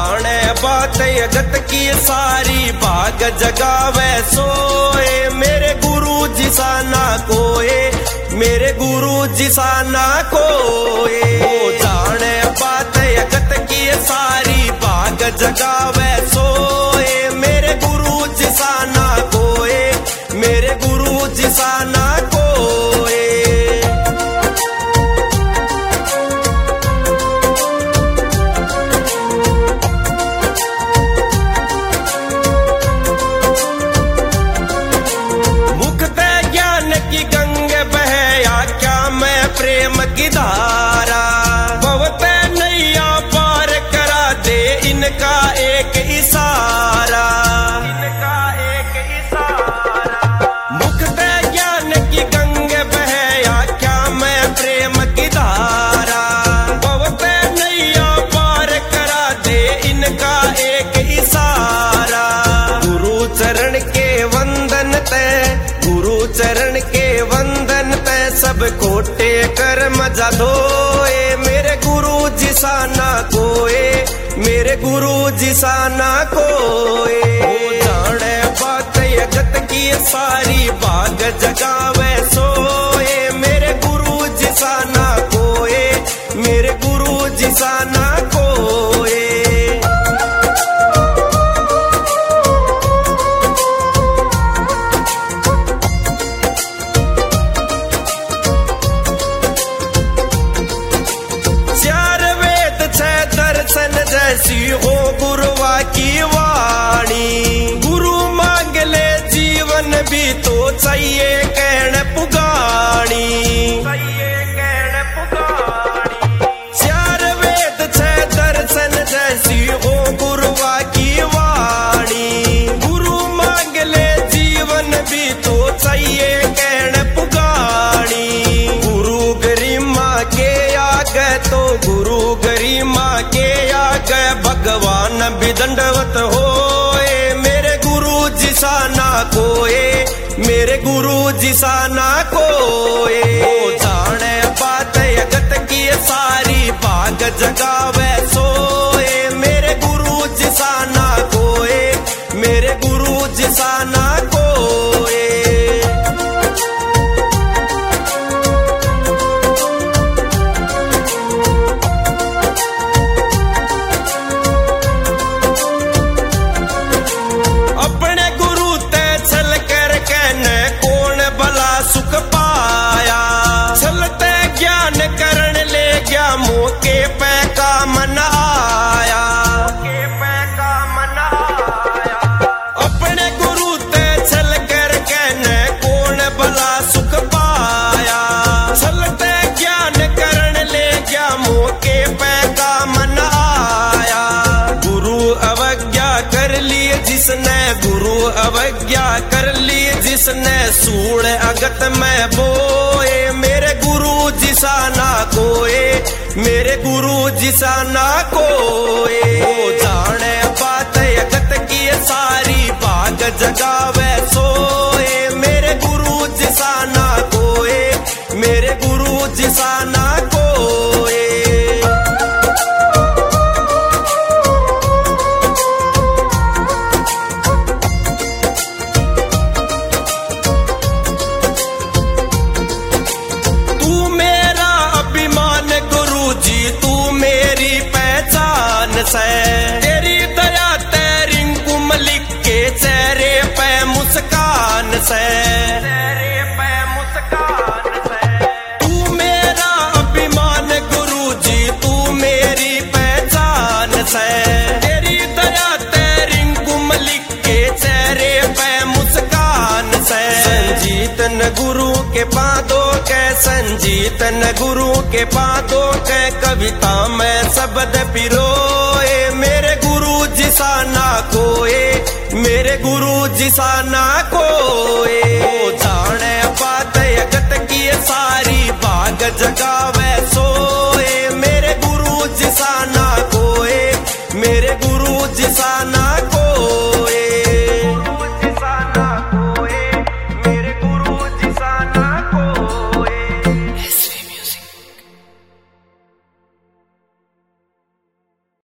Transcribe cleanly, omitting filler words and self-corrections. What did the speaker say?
जाने बात जगत की सारी भाग जगावे सोए मेरे गुरु जी सा ना कोए मेरे गुरु जी सा ना कोए। जाने बात जगत की सारी भाग जगावे सोए मेरे गुरु जी सा ना कोए मेरे गुरु जी सा ना कोए। प्रेम की धारा बहुत नैया पार करा दे इनका एक इशारा मुक्त ज्ञान की गंग बहया क्या मैं प्रेम की धारा बहुत नैया पार करा दे इनका एक इशारा। गुरु चरण के वंदन ते गुरु चरण के वंदन ते सब कोटे कर मजा धोए मेरे गुरु जी सा ना कोए मेरे गुरु जी सा ना कोए। जाने बात जगत की सारी भाग जगावे सोए मेरे गुरु जी सा ना कोए मेरे गुरु जी सा ना कोए। जैसी हो गुरुवा की वाणी गुरु मांग ले जीवन भी तो चाहिए कहन पुगानी चार वेद छह दर्शन जैसी हो गुरुवा की वाणी गुरु मांग ले जीवन भी तो चाहिए कहन पुगानी। गुरु गरिमा के आगे तो गुरु गरिमा के भगवान भी दंडवत होए मेरे गुरु जी सा ना कोए मेरे गुरु जी सा ना कोए। जाने बात जगत की सारी भाग जगावे सोए मेरे गुरु जी सा ना कोए मेरे गुरु जी सा ना कोए। सुख पाया चलते ज्ञान करण ले गया मौके पे का मन आया अपने गुरु ते चल कर कहने कौन भला सुख पाया चलते ज्ञान करण ले गया मौके पे का मन आया। गुरु अवज्ञा कर लिए जिसने गुरु अवज्ञा कर ली जिसने सूड़ अगत में बोए मेरे गुरु जी सा ना कोए मेरे गुरु जी सा ना कोए। जाने बात अगत की सारी भाग जगावे सोए मेरे गुरु जी सा ना कोए मेरे गुरु जी सा ना कोए। तेरी दया तेरी कुमलिक के चेहरे पे मुस्कान से तू मेरा अभिमान गुरु जी तू मेरी पहचान से। तेरी दया तेरी कुमलिक के चेहरे पे मुस्कान से संजीतन गुरु के पादों के संजीतन गुरु के पादों के कविता में शब्द पिरोए मेरे गुरु जी सा ना कोए मेरे गुरु जी सा ना कोए। जाने बात जगत की सारी भाग जगावे सोए मेरे गुरु जी सा ना कोए मेरे गुरु जी सा ना